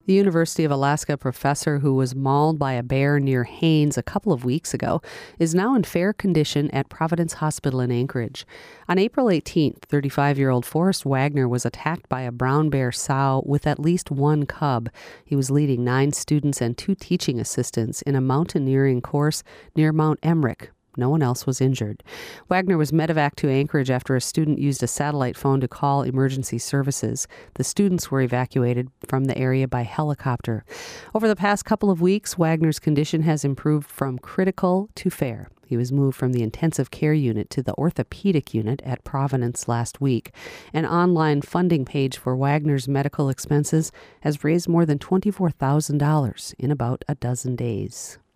The University of Alaska professor who was mauled by a bear near Haines a couple of weeks ago is now in fair condition at Providence Hospital in Anchorage. On April 18th, 35-year-old Forrest Wagner was attacked by a brown bear sow with at least one cub. He was leading 9 students and 2 teaching assistants in a mountaineering course near Mount Emmerich. No one else was injured. Wagner was medevaced to Anchorage after a student used a satellite phone to call emergency services. The students were evacuated from the area by helicopter. Over the past couple of weeks, Wagner's condition has improved from critical to fair. He was moved from the intensive care unit to the orthopedic unit at Providence last week. An online funding page for Wagner's medical expenses has raised more than $24,000 in about a dozen days.